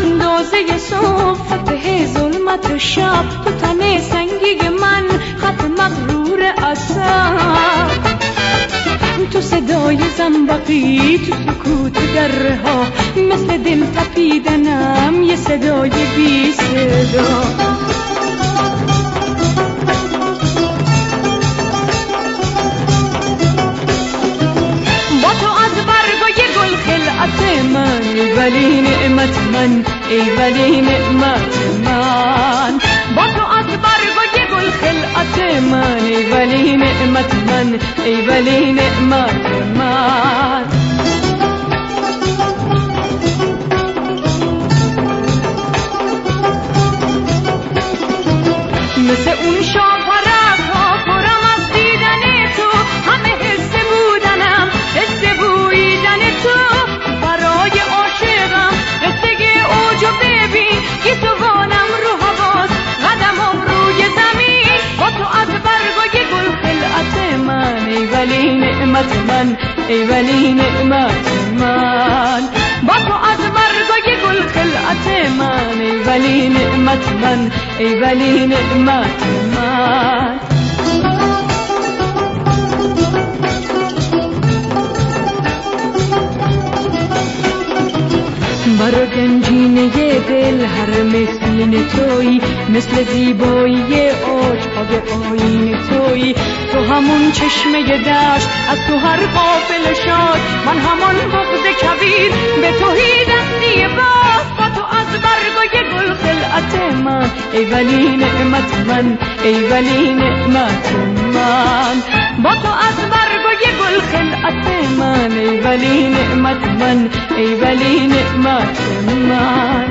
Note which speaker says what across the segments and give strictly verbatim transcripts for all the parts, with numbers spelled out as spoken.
Speaker 1: اندازه صبح فتح ظلمت و شب، تو تن سنگی من خط مغرور اثر، تو صدای زنبقی، تو سکوت دره ها، مثل دل تپیدنم یه صدای بی صدا. با تو از برگای گل خلعت من، ای ولی نعمت من، ای ولی نعمت من. با تو از برگای گل خلعت من، ای ولی نعمت من، ای ولی نعمت من. مثل اون شاپرک ها پرم از دیدن تو، همه حس بودنم حس بویدن تو، برای عاشقم قصه اوجو ببین، گیسوانم رو حواس قدمم روی زمین. با تو از برگای گل خلعت من، ای ولی نعمت من، ای ولی نعمت من. با تو از برگای گل خلعت من، ای ولی نعمت من، ای ولی نعمت من. برا گنجینه دل هرم سینه تویی، مثل زیبایی عاشق آیین تویی، تو همون چشمه دشت، از تو هر قافله شاد، من همان بغض کبیر به توهی دستی باز. با تو از برگای گل خلعت من، ای ولی نعمت من، ای ولی نعمت من. با تو از برگای گل خلعت من، ای ولی نعمت من، ای ولی نعمت من.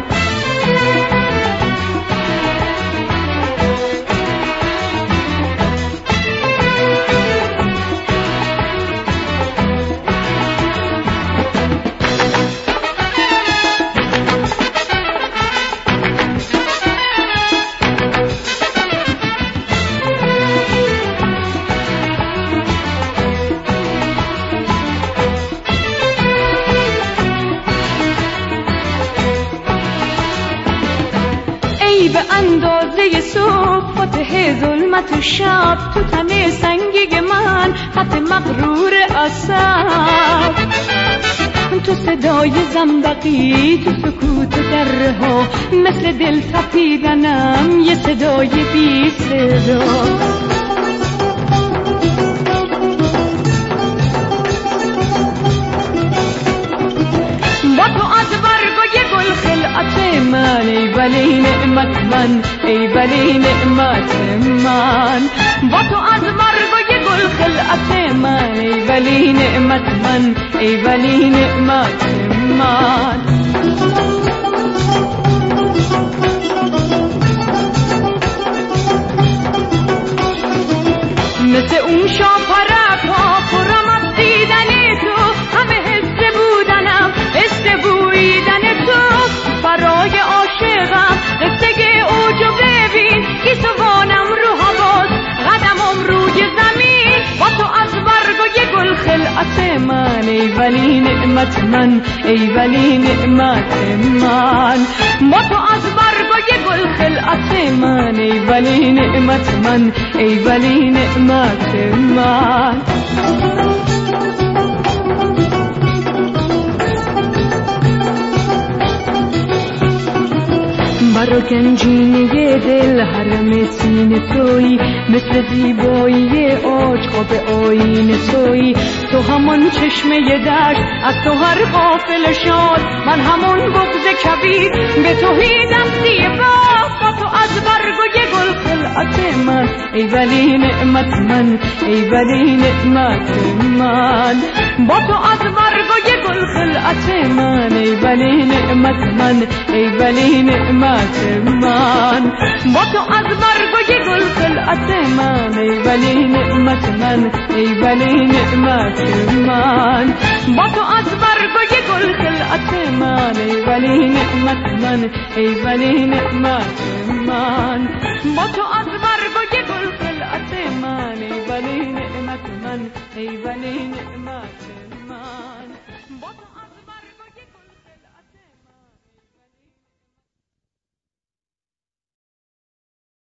Speaker 1: به اندازه صبح فتح ظلمت و شب، تو تن سنگی من خط مغرور اثر، تو صدای زنبقی، تو سکوت دره ها، مثل دل تپیدنم یه صدای بی صدا. من ای ولی نعمت من، ای ولی نعمت من. با تو از برگای گل خلعت من، ای ولی نعمت من، ای ولی نعمت من. مثل اون شاپرک ها پرم از دیدن تو، همه حس بودنم حس بویدن تو، برای عاشقم قصه اوجو ببین، گیسوانم رو حواس قدمم روی زمین. با تو از برگای گل خلعت من، ای ولی نعمت من، ای ولی نعمت من. با تو از برگای گل خلعت من، ای ولی نعمت من، ای ولی نعمت من. برا گنجینه دل هرم سینه تویی، مثل زیبایی عاشق به آیین تویی، تو همون چشمه دشت، از تو هر قافله شاد، من همون بغض کبیر به توهی دستی باز. با تو از برگای گل خلعت من، ای ولی نعمت من، ای ولی نعمت من. با تو از برگای گل خلعت من، ای ولی نعمت من، ای ولی نعمت من. با تو از برگای گل خلعت من، ای ولی نعمت من، ای ولی نعمت من. با تو از برگای گل خلعت من، ای ولی نعمت من، ای ولی نعمت من. با تو از برگای گل خلعت من، ای ولی نعمت من، ای ولی نعمت من. با تو